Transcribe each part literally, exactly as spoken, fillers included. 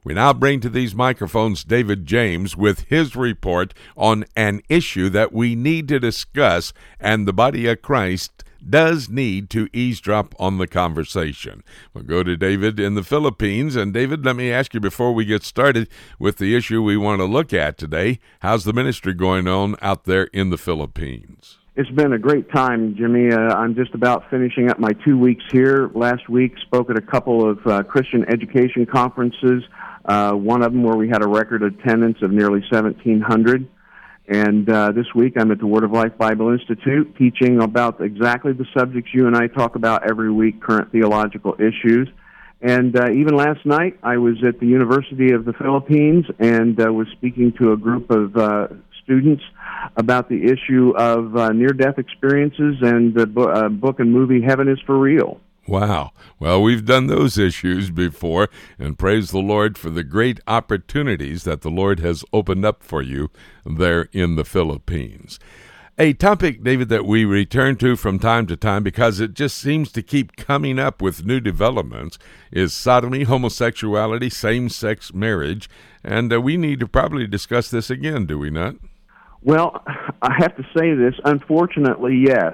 We now bring to these microphones David James with his report on an issue that we need to discuss, and the body of Christ does need to eavesdrop on the conversation. We'll go to David in the Philippines. And David, let me ask you before we get started with the issue we want to look at today, how's the ministry going on out there in the Philippines? It's been a great time, Jimmy. Uh, I'm just about finishing up my two weeks here. Last week, spoke at a couple of uh, Christian education conferences, uh, one of them where we had a record attendance of nearly seventeen hundred. And uh, this week, I'm at the Word of Life Bible Institute teaching about exactly the subjects you and I talk about every week, current theological issues. And uh, even last night, I was at the University of the Philippines and uh, was speaking to a group of uh, students about the issue of uh, near-death experiences and the bo- uh, book and movie Heaven is for Real. Wow. Well, we've done those issues before, and praise the Lord for the great opportunities that the Lord has opened up for you there in the Philippines. A topic, David, that we return to from time to time because it just seems to keep coming up with new developments is sodomy, homosexuality, same-sex marriage, and uh, we need to probably discuss this again, do we not? Well, I have to say this, unfortunately, yes.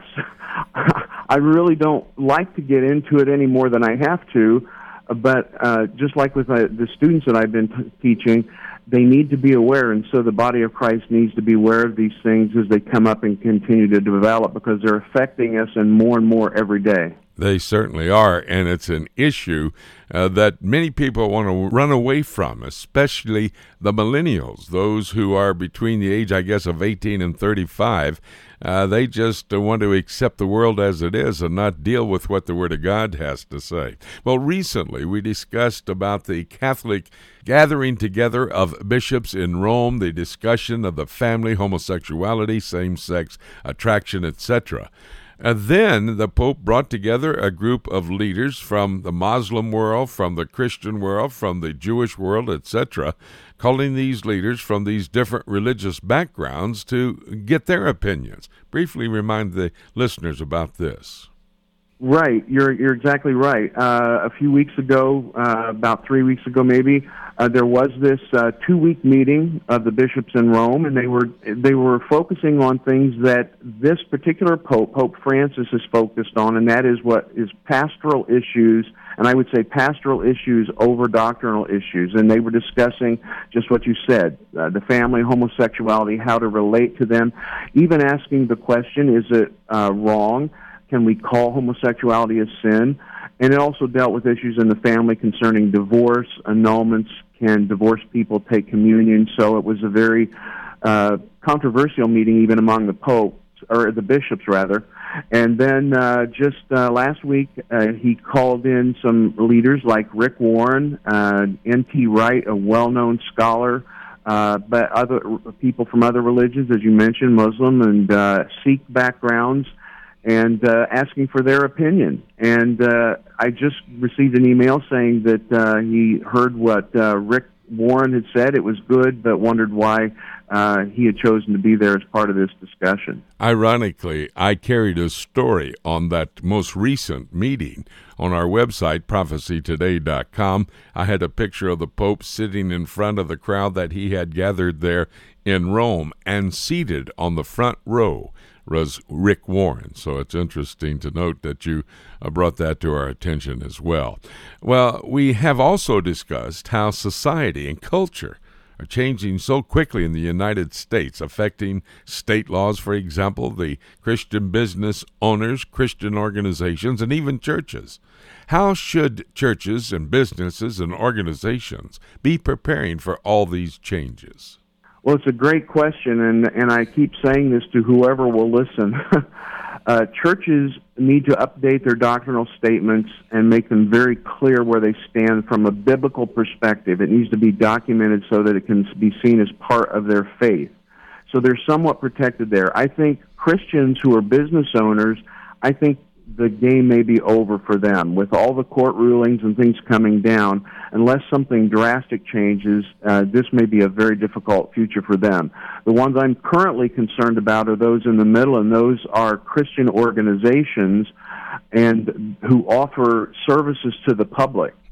I really don't like to get into it any more than I have to, but uh, just like with uh, the students that I've been t- teaching, they need to be aware, and so the body of Christ needs to be aware of these things as they come up and continue to develop because they're affecting us and more and more every day. They certainly are, and it's an issue uh, that many people want to run away from, especially the millennials, those who are between the age, I guess, of eighteen and thirty-five. Uh, they just uh, want to accept the world as it is and not deal with what the Word of God has to say. Well, recently we discussed about the Catholic gathering together of bishops in Rome, the discussion of the family, homosexuality, same-sex attraction, et cetera. And then the Pope brought together a group of leaders from the Muslim world, from the Christian world, from the Jewish world, et cetera, calling these leaders from these different religious backgrounds to get their opinions. Briefly remind the listeners about this. Right, you're you're exactly right. Uh, a few weeks ago, uh, about three weeks ago maybe, uh, there was this uh, two-week meeting of the bishops in Rome, and they were they were focusing on things that this particular Pope, Pope Francis, is focused on, and that is what is pastoral issues, and I would say pastoral issues over doctrinal issues. And they were discussing just what you said, uh, the family, homosexuality, how to relate to them, even asking the question, is it uh, wrong? Can we call homosexuality a sin? And it also dealt with issues in the family concerning divorce, annulments. Can divorced people take communion? So it was a very uh, controversial meeting even among the popes, or the bishops rather. And then uh, just uh, last week, uh, he called in some leaders like Rick Warren, uh, N T Wright, a well-known scholar, uh, but other people from other religions, as you mentioned, Muslim and uh, Sikh backgrounds, and uh, asking for their opinion. And uh, I just received an email saying that uh, he heard what uh, Rick Warren had said. It was good, but wondered why uh, he had chosen to be there as part of this discussion. Ironically, I carried a story on that most recent meeting on our website, prophecy today dot com. I had a picture of the Pope sitting in front of the crowd that he had gathered there in Rome, and seated on the front row was Rick Warren. So it's interesting to note that you uh, brought that to our attention as well. Well, we have also discussed how society and culture are changing so quickly in the United States, affecting state laws, for example, the Christian business owners, Christian organizations, and even churches. How should churches and businesses and organizations be preparing for all these changes? Well, it's a great question, and, and I keep saying this to whoever will listen. uh, churches need to update their doctrinal statements and make them very clear where they stand from a biblical perspective. It needs to be documented so that it can be seen as part of their faith. So they're somewhat protected there. I think Christians who are business owners, I think the game may be over for them. With all the court rulings and things coming down, unless something drastic changes, uh, this may be a very difficult future for them. The ones I'm currently concerned about are those in the middle, and those are Christian organizations and who offer services to the public.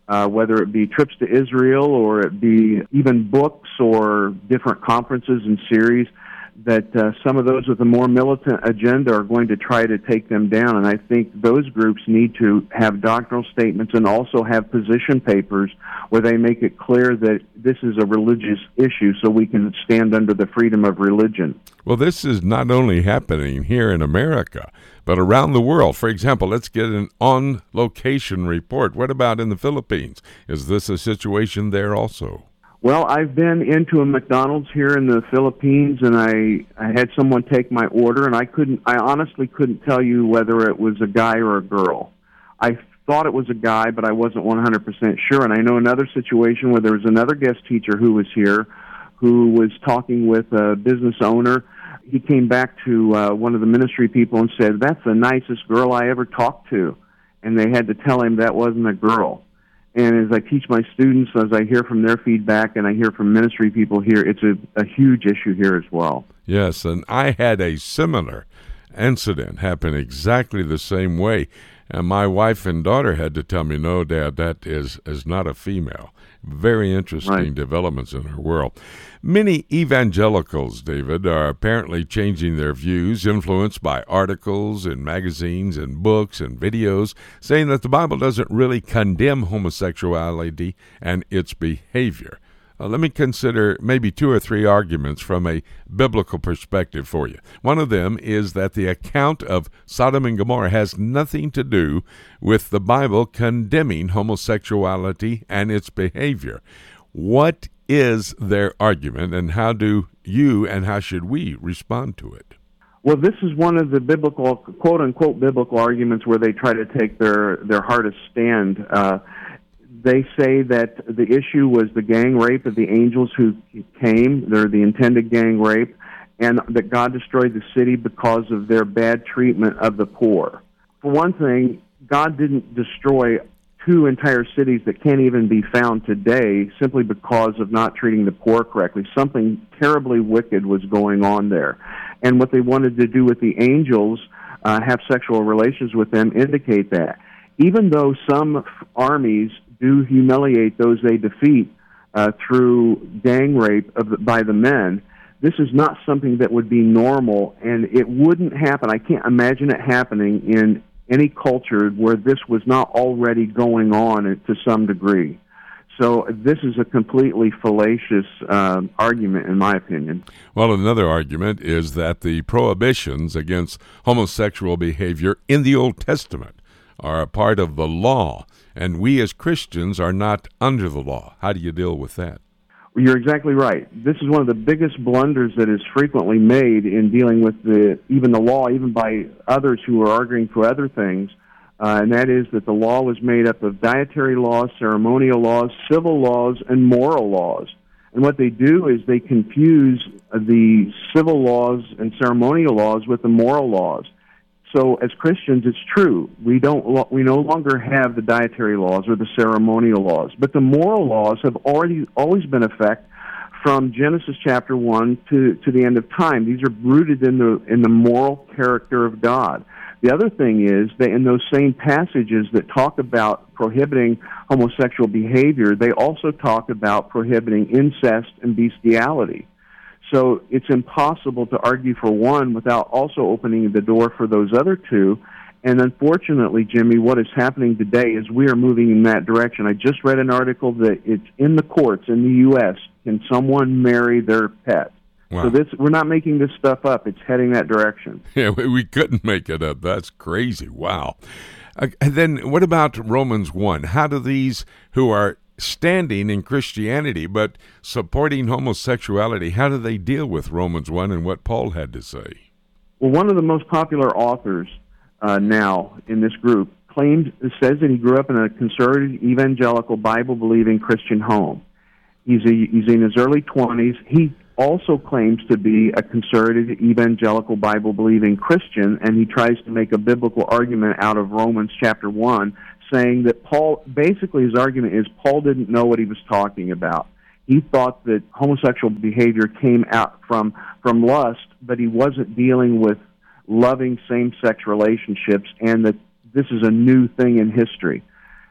uh, whether it be trips to Israel or it be even books or different conferences and series, that uh, some of those with a more militant agenda are going to try to take them down. And I think those groups need to have doctrinal statements and also have position papers where they make it clear that this is a religious issue so we can stand under the freedom of religion. Well, this is not only happening here in America, but around the world. For example, let's get an on-location report. What about in the Philippines? Is this a situation there also? Well, I've been into a McDonald's here in the Philippines, and I, I had someone take my order, and I couldn't, I honestly couldn't tell you whether it was a guy or a girl. I thought it was a guy, but I wasn't one hundred percent sure. And I know another situation where there was another guest teacher who was here who was talking with a business owner. He came back to uh, one of the ministry people and said, "That's the nicest girl I ever talked to." And they had to tell him that wasn't a girl. And as I teach my students, as I hear from their feedback and I hear from ministry people here, it's a, a huge issue here as well. Yes, and I had a similar incident happen exactly the same way. And my wife and daughter had to tell me, "No, Dad, that is, is not a female." Very interesting right. developments in our world. Many evangelicals, David, are apparently changing their views, influenced by articles in magazines and books and videos, saying that the Bible doesn't really condemn homosexuality and its behavior. Uh, let me consider maybe two or three arguments from a biblical perspective for you. One of them is that the account of Sodom and Gomorrah has nothing to do with the Bible condemning homosexuality and its behavior. What is their argument, and how do you and how should we respond to it? Well, this is one of the biblical, quote-unquote, biblical arguments where they try to take their, their hardest stand. Uh, They say that the issue was the gang rape of the angels who came, they're the intended gang rape, and that God destroyed the city because of their bad treatment of the poor. For one thing, God didn't destroy two entire cities that can't even be found today simply because of not treating the poor correctly. Something terribly wicked was going on there. And what they wanted to do with the angels, uh, have sexual relations with them, indicate that. Even though some armies do humiliate those they defeat uh, through gang rape of the, by the men, this is not something that would be normal, and it wouldn't happen. I can't imagine it happening in any culture where this was not already going on to some degree. So this is a completely fallacious uh, argument, in my opinion. Well, another argument is that the prohibitions against homosexual behavior in the Old Testament are a part of the law, and we as Christians are not under the law. How do you deal with that? You're exactly right. This is one of the biggest blunders that is frequently made in dealing with the even the law, even by others who are arguing for other things, uh, and that is that the law was made up of dietary laws, ceremonial laws, civil laws, and moral laws. And what they do is they confuse the civil laws and ceremonial laws with the moral laws. So as Christians, it's true. We don't. We no longer have the dietary laws or the ceremonial laws, but the moral laws have already always been in effect from Genesis chapter one to, to the end of time. These are rooted in the in the moral character of God. The other thing is that in those same passages that talk about prohibiting homosexual behavior, they also talk about prohibiting incest and bestiality. So it's impossible to argue for one without also opening the door for those other two. And unfortunately, Jimmy, what is happening today is we are moving in that direction. I just read an article that it's in the courts in the U S Can someone marry their pet? Wow. So this, we're not making this stuff up. It's heading that direction. Yeah, we couldn't make it up. That's crazy. Wow. Uh, and then what about Romans one? How do these who are standing in Christianity but supporting homosexuality, how do they deal with Romans one and what Paul had to say? Well, one of the most popular authors uh, now in this group claims, says that he grew up in a conservative, evangelical, Bible-believing Christian home. He's, a, he's in his early twenties. He also claims to be a conservative, evangelical, Bible-believing Christian, and he tries to make a biblical argument out of Romans chapter one, saying that Paul, basically his argument is Paul didn't know what he was talking about. He thought that homosexual behavior came out from, from lust, but he wasn't dealing with loving same-sex relationships, and that this is a new thing in history.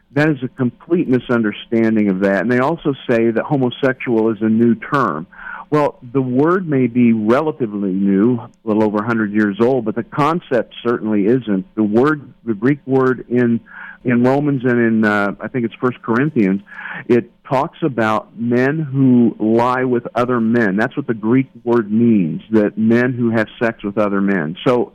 That is a complete misunderstanding of that. And they also say that homosexual is a new term. Well, the word may be relatively new, a little over one hundred years old, but the concept certainly isn't. The word, the Greek word in in Romans and in, uh, I think it's First Corinthians, it talks about men who lie with other men. That's what the Greek word means, that men who have sex with other men. So,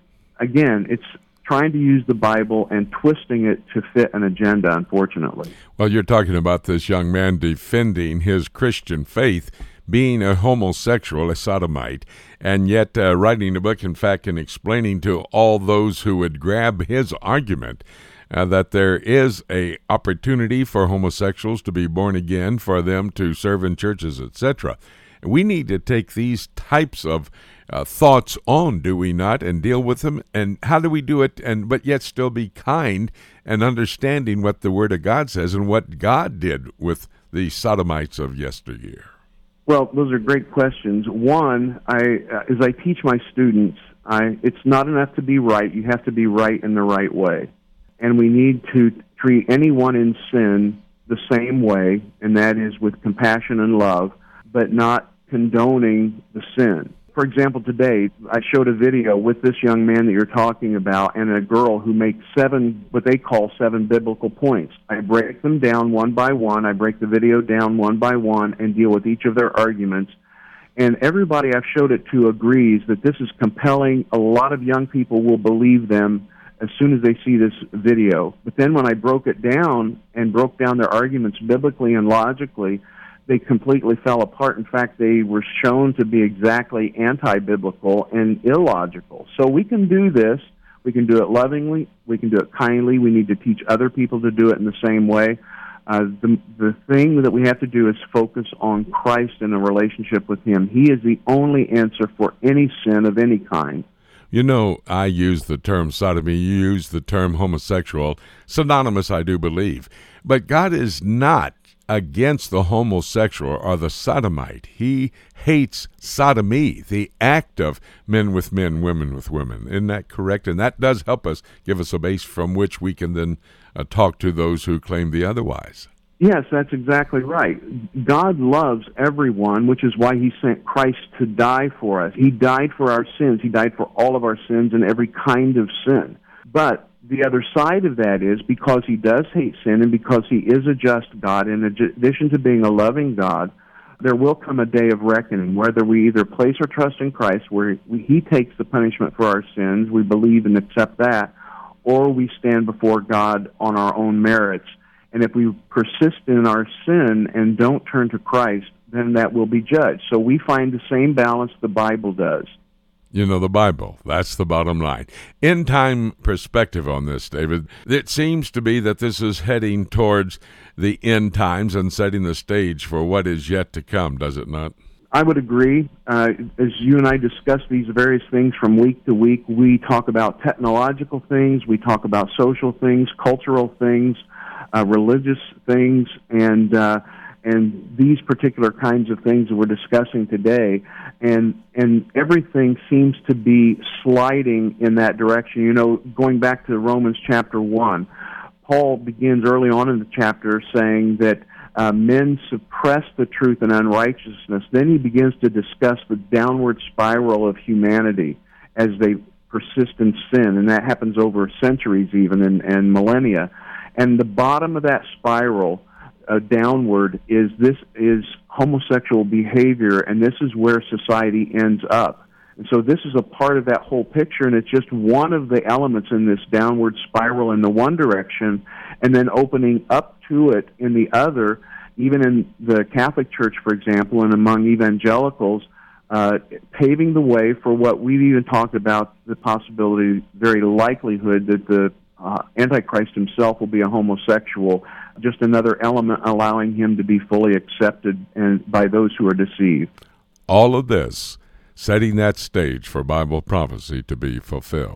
again, it's trying to use the Bible and twisting it to fit an agenda, unfortunately. Well, you're talking about this young man defending his Christian faith, being a homosexual, a sodomite, and yet uh, writing a book, in fact, and explaining to all those who would grab his argument uh, that there is a opportunity for homosexuals to be born again, for them to serve in churches, et cetera. We need to take these types of uh, thoughts on, do we not, and deal with them? And how do we do it, and but yet still be kind and understanding what the Word of God says and what God did with the sodomites of yesteryear? Well, those are great questions. One, I, uh, as I teach my students, I, it's not enough to be right. You have to be right in the right way. And we need to treat anyone in sin the same way, and that is with compassion and love, but not condoning the sin. For example, today, I showed a video with this young man that you're talking about and a girl who makes seven, what they call seven biblical points. I break them down one by one. I break the video down one by one and deal with each of their arguments. And everybody I've showed it to agrees that this is compelling. A lot of young people will believe them as soon as they see this video. But then when I broke it down and broke down their arguments biblically and logically, they completely fell apart. In fact, they were shown to be exactly anti-biblical and illogical. So we can do this. We can do it lovingly. We can do it kindly. We need to teach other people to do it in the same way. Uh, the, the thing that we have to do is focus on Christ and a relationship with Him. He is the only answer for any sin of any kind. You know, I use the term sodomy, you use the term homosexual, synonymous, I do believe. But God is not against the homosexual or the sodomite. He hates sodomy, the act of men with men, women with women. Isn't that correct? And that does help us, give us a base from which we can then uh, talk to those who claim the otherwise. Yes, that's exactly right. God loves everyone, which is why He sent Christ to die for us. He died for our sins. He died for all of our sins and every kind of sin. But the other side of that is, because He does hate sin and because He is a just God, in addition to being a loving God, there will come a day of reckoning, whether we either place our trust in Christ, where we, He takes the punishment for our sins, we believe and accept that, or we stand before God on our own merits. And if we persist in our sin and don't turn to Christ, then that will be judged. So we find the same balance the Bible does. You know, the Bible, that's the bottom line. End time perspective on this, David. It seems to be that this is heading towards the end times and setting the stage for what is yet to come, does it not? I would agree. Uh, as you and I discuss these various things from week to week, we talk about technological things, we talk about social things, cultural things, Uh, religious things, and uh, and these particular kinds of things that we're discussing today, and and everything seems to be sliding in that direction. You know, going back to Romans chapter one, Paul begins early on in the chapter saying that uh, men suppress the truth in unrighteousness. Then he begins to discuss the downward spiral of humanity as they persist in sin, and that happens over centuries even and, and millennia. And the bottom of that spiral uh, downward is this is homosexual behavior, and this is where society ends up. And so this is a part of that whole picture, and it's just one of the elements in this downward spiral in the one direction, and then opening up to it in the other. Even in the Catholic Church, for example, and among evangelicals, uh, paving the way for what we've even talked about, the possibility, very likelihood that the Uh, Antichrist himself will be a homosexual, just another element allowing him to be fully accepted and by those who are deceived. All of this setting that stage for Bible prophecy to be fulfilled.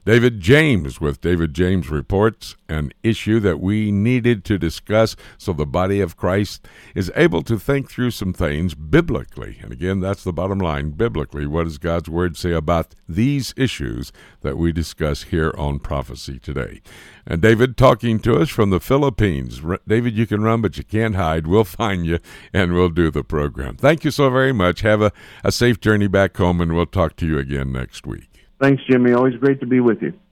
David James with David James Reports, an issue that we needed to discuss so the body of Christ is able to think through some things biblically. And again, that's the bottom line, biblically. What does God's Word say about these issues that we discuss here on Prophecy Today? And David talking to us from the Philippines. David, you can run, but you can't hide. We'll find you, and we'll do the program. Thank you so very much. Have a, a safe journey back home, and we'll talk to you again next week. Thanks, Jimmy. Always great to be with you.